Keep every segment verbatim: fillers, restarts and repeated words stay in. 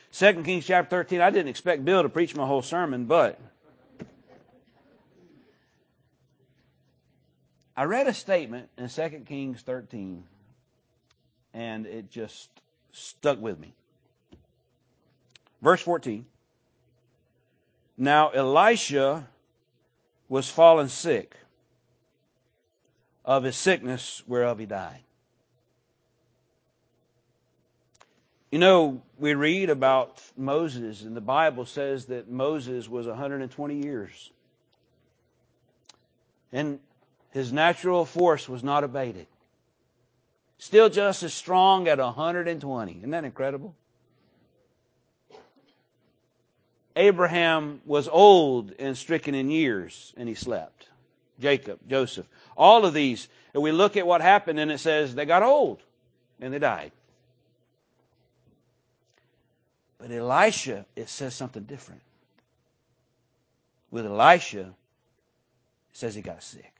Second Kings chapter thirteen. I didn't expect Bill to preach my whole sermon, but I read a statement in Second Kings thirteen, and it just stuck with me. Verse fourteen. Now Elisha was fallen sick of his sickness whereof he died. You know, we read about Moses, and the Bible says that Moses was one hundred twenty years. And his natural force was not abated. Still just as strong at one hundred twenty. Isn't that incredible? Abraham was old and stricken in years, and he slept. Jacob, Joseph, all of these, and we look at what happened, and it says they got old, and they died. But Elisha, it says something different. With Elisha, it says he got sick.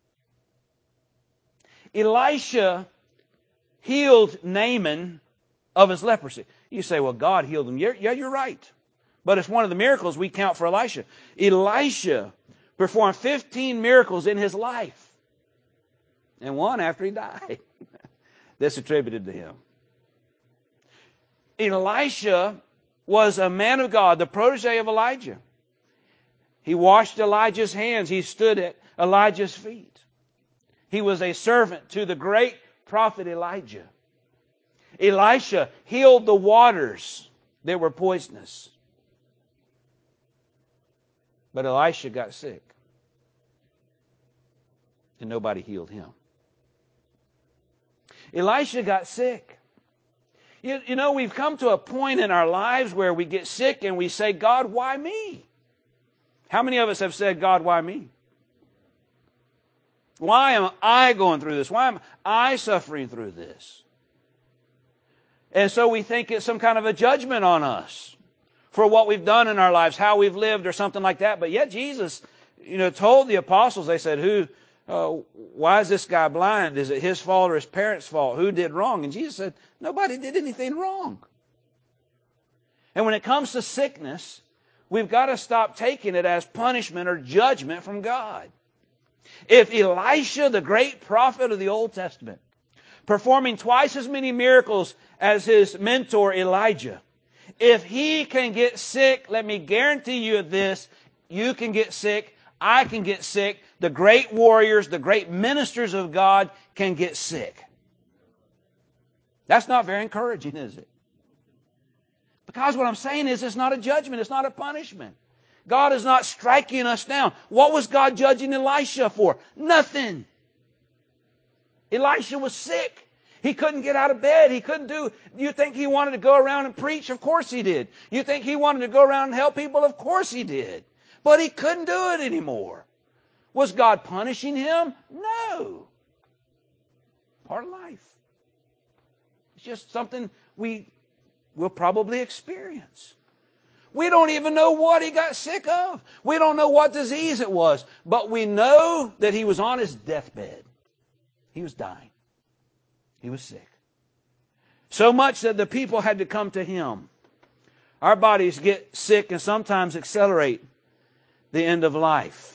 Elisha healed Naaman of his leprosy. You say, well, God healed him. Yeah, you're right. But it's one of the miracles we count for Elisha. Elisha performed fifteen miracles in his life. And one after he died. That's attributed to him. Elisha was a man of God, the protege of Elijah. He washed Elijah's hands. He stood at Elijah's feet. He was a servant to the great prophet Elijah. Elisha healed the waters that were poisonous. But Elisha got sick. And nobody healed him. Elisha got sick. You, you know, we've come to a point in our lives where we get sick and we say, God, why me? How many of us have said, God, why me? Why am I going through this? Why am I suffering through this? And so we think it's some kind of a judgment on us for what we've done in our lives, how we've lived or something like that. But yet Jesus, you know, told the apostles, they said, who, uh, why is this guy blind? Is it his fault or his parents' fault? Who did wrong? And Jesus said, nobody did anything wrong. And when it comes to sickness, we've got to stop taking it as punishment or judgment from God. If Elisha, the great prophet of the Old Testament, performing twice as many miracles as his mentor Elijah, if he can get sick, let me guarantee you this, you can get sick, I can get sick, the great warriors, the great ministers of God can get sick. That's not very encouraging, is it? Because what I'm saying is it's not a judgment, it's not a punishment. God is not striking us down. What was God judging Elisha for? Nothing. Elisha was sick. He couldn't get out of bed. He couldn't do... You think he wanted to go around and preach? Of course he did. You think he wanted to go around and help people? Of course he did. But he couldn't do it anymore. Was God punishing him? No. Part of life. It's just something we will probably experience. We don't even know what he got sick of. We don't know what disease it was. But we know that he was on his deathbed. He was dying. He was sick. So much that the people had to come to him. Our bodies get sick and sometimes accelerate the end of life.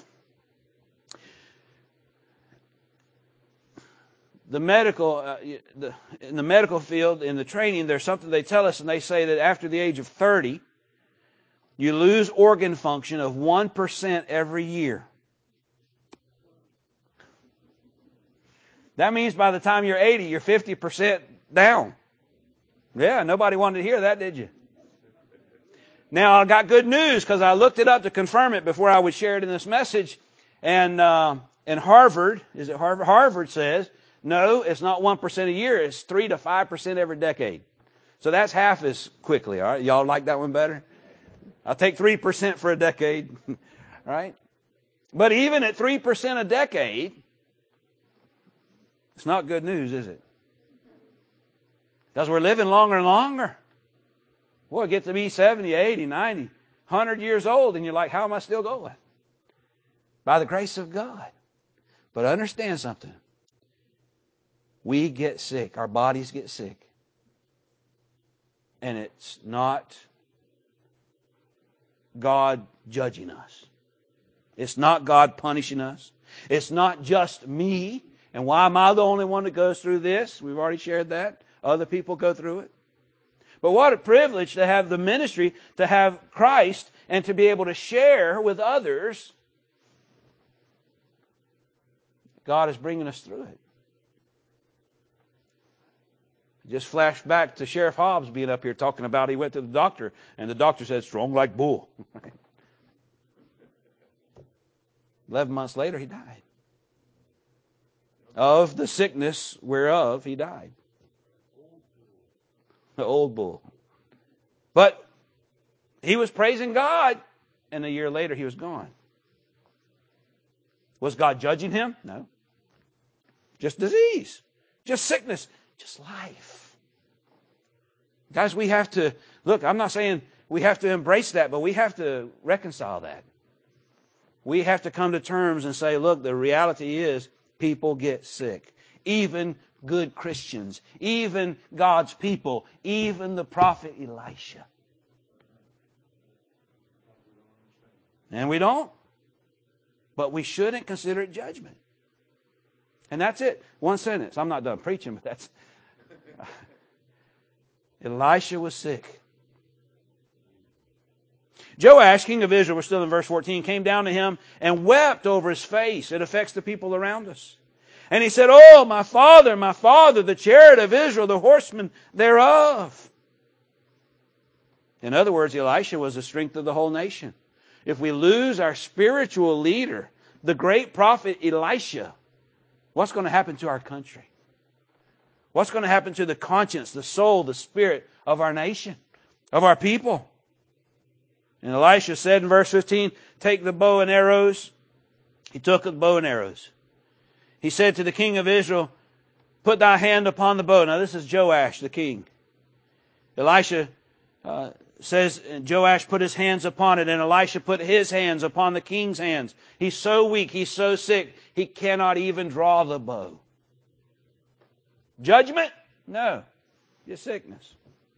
The medical, uh, the, in the medical field, in the training, there's something they tell us, and they say that after the age of thirty, you lose organ function of one percent every year. That means by the time you're eighty, you're fifty percent down. Yeah, nobody wanted to hear that, did you? Now, I got good news because I looked it up to confirm it before I would share it in this message. And, uh, and Harvard, is it Harvard? Harvard says, no, it's not one percent a year. It's three to five percent every decade. So that's half as quickly, all right? Y'all like that one better? I'll take three percent for a decade, right? But even at three percent a decade, it's not good news, is it? Because we're living longer and longer. Boy, get to be seventy, eighty, ninety, one hundred years old, and you're like, how am I still going? By the grace of God. But understand something. We get sick. Our bodies get sick. And it's not God judging us. It's not God punishing us. It's not just me. And why am I the only one that goes through this? We've already shared that. Other people go through it. But what a privilege to have the ministry, to have Christ, and to be able to share with others. God is bringing us through it. Just flash back to Sheriff Hobbs being up here talking about he went to the doctor, and the doctor said, strong like bull. Eleven months later, he died. Of the sickness whereof he died. The old bull. But he was praising God, and a year later he was gone. Was God judging him? No. Just disease. Just sickness. Just life. Guys, we have to, look, I'm not saying we have to embrace that, but we have to reconcile that. We have to come to terms and say, look, the reality is people get sick. Even good Christians, even God's people, even the prophet Elisha. And we don't. But we shouldn't consider it judgment. And that's it. One sentence. I'm not done preaching, but that's... Elisha was sick. Joash, king of Israel, we're still in verse fourteen, came down to him and wept over his face. It affects the people around us. And he said, oh, my father, my father, the chariot of Israel, the horsemen thereof. In other words, Elisha was the strength of the whole nation. If we lose our spiritual leader, the great prophet Elisha, what's going to happen to our country? What's going to happen to the conscience, the soul, the spirit of our nation, of our people? And Elisha said in verse fifteen, take the bow and arrows. He took the bow and arrows. He said to the king of Israel, put thy hand upon the bow. Now this is Joash, the king. Elisha uh, says, Joash put his hands upon it, and Elisha put his hands upon the king's hands. He's so weak, he's so sick, he cannot even draw the bow. Judgment? No. Just sickness.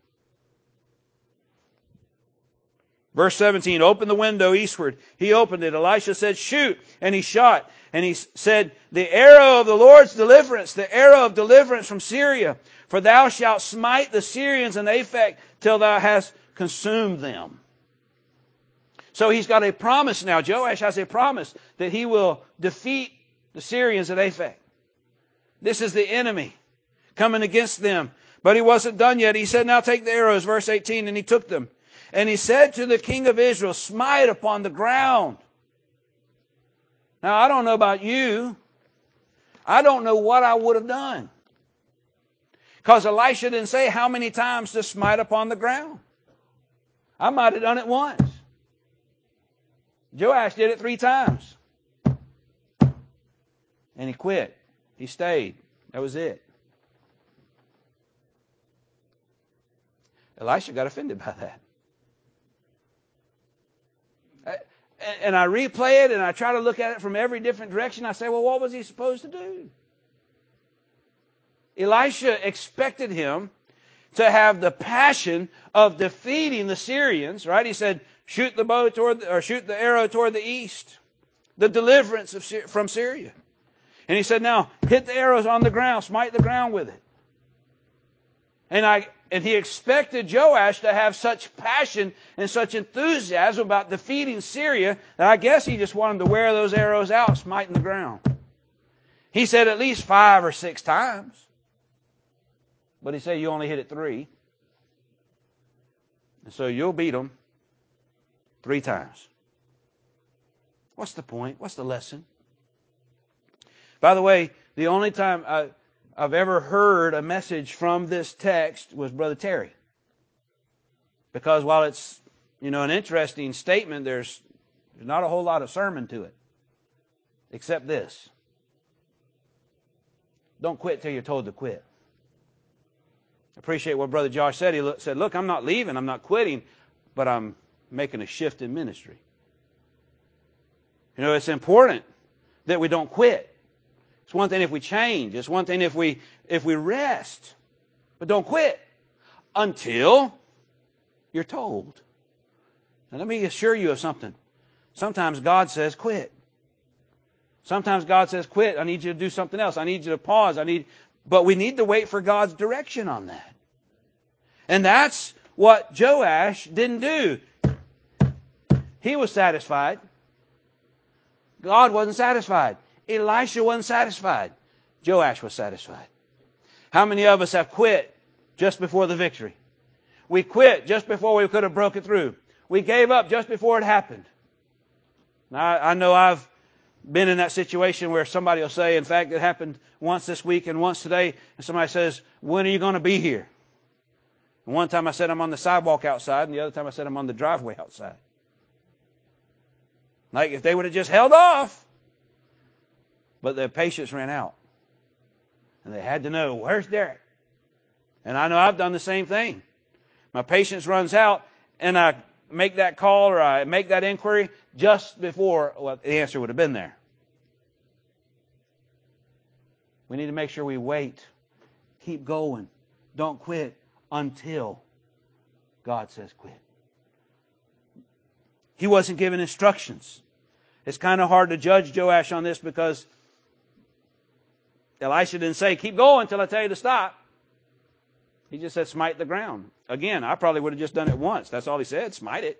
Verse seventeen, open the window eastward. He opened it. Elisha said, shoot. And he shot. And he said, the arrow of the Lord's deliverance, the arrow of deliverance from Syria. For thou shalt smite the Syrians in Aphek till thou hast consumed them. So he's got a promise now. Joash has a promise that he will defeat the Syrians at Aphek. This is the enemy coming against them. But he wasn't done yet. He said, now take the arrows, verse eighteen, and he took them. And he said to the king of Israel, smite upon the ground. Now, I don't know about you. I don't know what I would have done. Because Elisha didn't say how many times to smite upon the ground. I might have done it once. Joash did it three times. And he quit. He stayed. That was it. Elisha got offended by that. And I replay it and I try to look at it from every different direction. I say, well, what was he supposed to do? Elisha expected him to have the passion of defeating the Syrians, right? He said, shoot the bow toward, the, or shoot the arrow toward the east. The deliverance of, from Syria. And he said, now, hit the arrows on the ground, smite the ground with it. And I, and he expected Joash to have such passion and such enthusiasm about defeating Syria that I guess he just wanted to wear those arrows out, smiting the ground. He said at least five or six times. But he said you only hit it three. And so you'll beat them three times. What's the point? What's the lesson? By the way, the only time I, I've ever heard a message from this text was Brother Terry. Because while it's, you know, an interesting statement, there's, there's not a whole lot of sermon to it. Except this. Don't quit till you're told to quit. I appreciate what Brother Josh said. He look, said, look, I'm not leaving, I'm not quitting, but I'm making a shift in ministry. You know, it's important that we don't quit. It's one thing if we change. It's one thing if we if we rest. But don't quit until you're told. And let me assure you of something. Sometimes God says, quit. Sometimes God says, quit. I need you to do something else. I need you to pause. I need, but we need to wait for God's direction on that. And that's what Joash didn't do. He was satisfied. God wasn't satisfied. Elisha wasn't satisfied. Joash was satisfied. How many of us have quit just before the victory? We quit just before we could have broke it through. We gave up just before it happened. Now, I, I know I've been in that situation where somebody will say, in fact, it happened once this week and once today, and somebody says, when are you going to be here? And one time I said I'm on the sidewalk outside, and the other time I said I'm on the driveway outside. Like if they would have just held off, but their patience ran out. And they had to know, where's Derek? And I know I've done the same thing. My patience runs out, and I make that call or I make that inquiry just before well, the answer would have been there. We need to make sure we wait. Keep going. Don't quit until God says quit. He wasn't given instructions. It's kind of hard to judge Joash on this because Elisha didn't say, keep going until I tell you to stop. He just said, smite the ground. Again, I probably would have just done it once. That's all he said, smite it.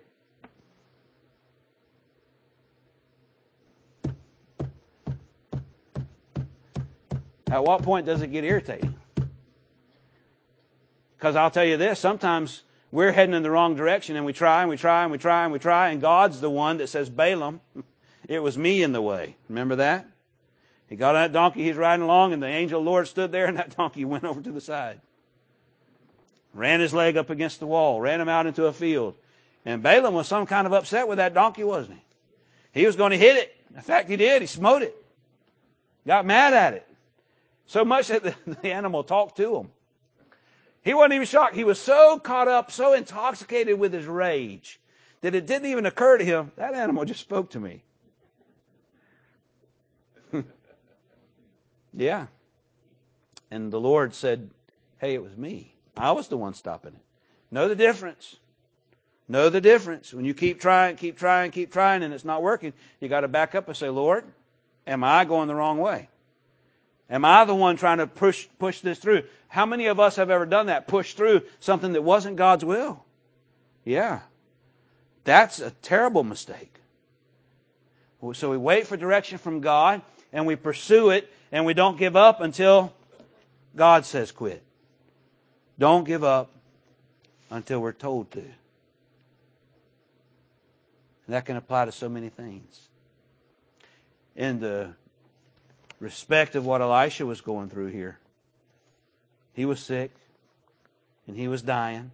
At what point does it get irritating? Because I'll tell you this, sometimes we're heading in the wrong direction and we try and we try and we try and we try and God's the one that says, Balaam, it was me in the way. Remember that? He got on that donkey, he's riding along, and the angel of the Lord stood there and that donkey went over to the side. Ran his leg up against the wall, ran him out into a field. And Balaam was some kind of upset with that donkey, wasn't he? He was going to hit it. In fact, he did. He smote it. Got mad at it. So much that the, the animal talked to him. He wasn't even shocked. He was so caught up, so intoxicated with his rage, that it didn't even occur to him, that animal just spoke to me. Yeah. And the Lord said, hey, it was me. I was the one stopping it. Know the difference. Know the difference. When you keep trying, keep trying, keep trying, and it's not working, you got to back up and say, Lord, am I going the wrong way? Am I the one trying to push push this through? How many of us have ever done that? Push through something that wasn't God's will? Yeah. That's a terrible mistake. So we wait for direction from God, and we pursue it, and we don't give up until God says quit. Don't give up until we're told to. And that can apply to so many things. In the respect of what Elisha was going through here, he was sick and he was dying.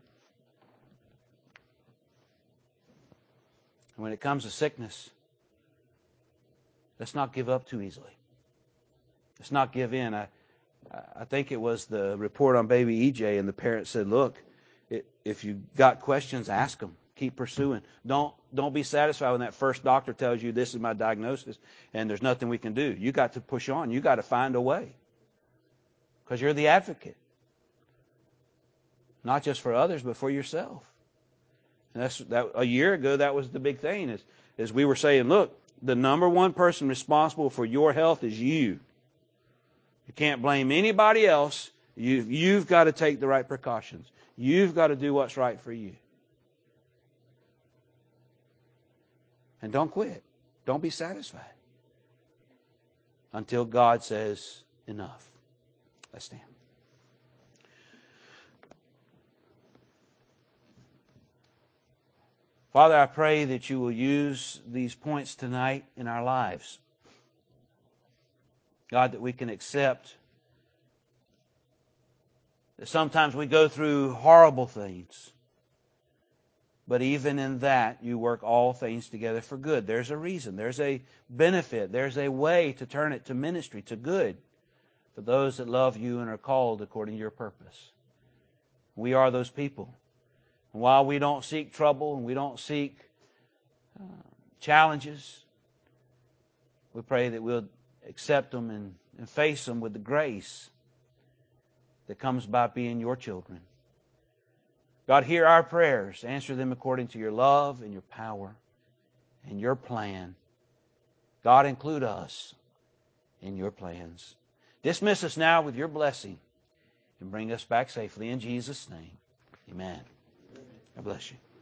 And when it comes to sickness, let's not give up too easily. Let's not give in. I, I think it was the report on baby E J, and the parent said, look, if you got questions, ask them. Keep pursuing. Don't, don't be satisfied when that first doctor tells you this is my diagnosis and there's nothing we can do. You got to push on. You got to find a way. Because you're the advocate. Not just for others, but for yourself. And that's that. A year ago, that was the big thing, is, is we were saying, look, the number one person responsible for your health is you. You can't blame anybody else. You, you've got to take the right precautions. You've got to do what's right for you. And don't quit. Don't be satisfied until God says enough. Let's stand. Father, I pray that you will use these points tonight in our lives. God, that we can accept that sometimes we go through horrible things. But even in that, you work all things together for good. There's a reason. There's a benefit. There's a way to turn it to ministry, to good, for those that love you and are called according to your purpose. We are those people. And while we don't seek trouble and we don't seek uh, challenges, we pray that we'll accept them and, and face them with the grace that comes by being your children. God, hear our prayers. Answer them according to your love and your power and your plan. God, include us in your plans. Dismiss us now with your blessing and bring us back safely. In Jesus' name, amen. God bless you.